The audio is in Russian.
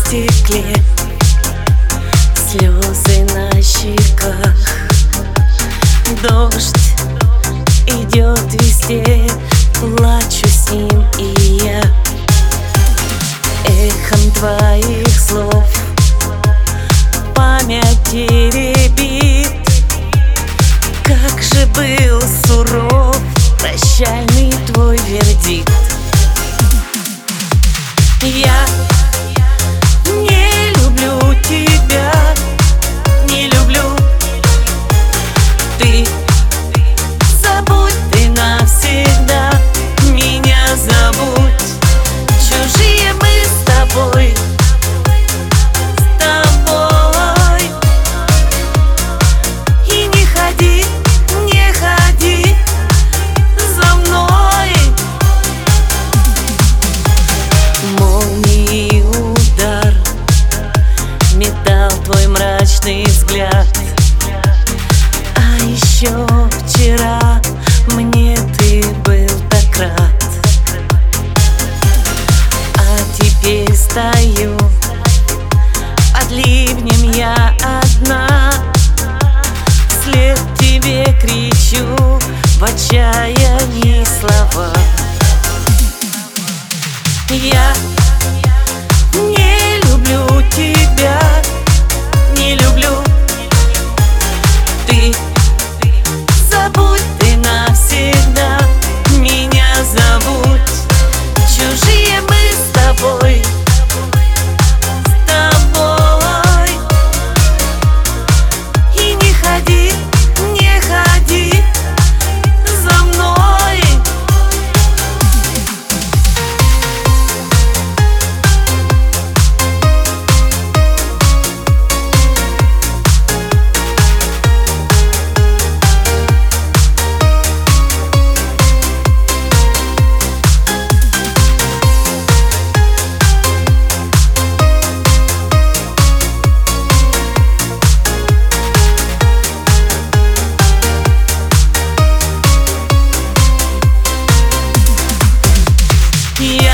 стекле, слезы на щеках. Дождь идет везде, плачу с ним и я. Эхом твоих слов память теребит. Как же был суров прощальный твой вердикт. Я не люблю тебя, не люблю. Ты забудь, ты навсегда меня забудь. Чужие мы с тобой, с тобой. И не ходи, не ходи за мной. Молнией удар метал твой мрачный взгляд. А еще вчера мне ты был так рад. А теперь стою под ливнем я одна. Вслед тебе кричу в отчаянии слова. Я не люблю тебя, не люблю. Ты забудь, ты навсегда меня забудь. Чужие мы с тобой, с тобой. И не ходи, не ходи за мной. Yeah.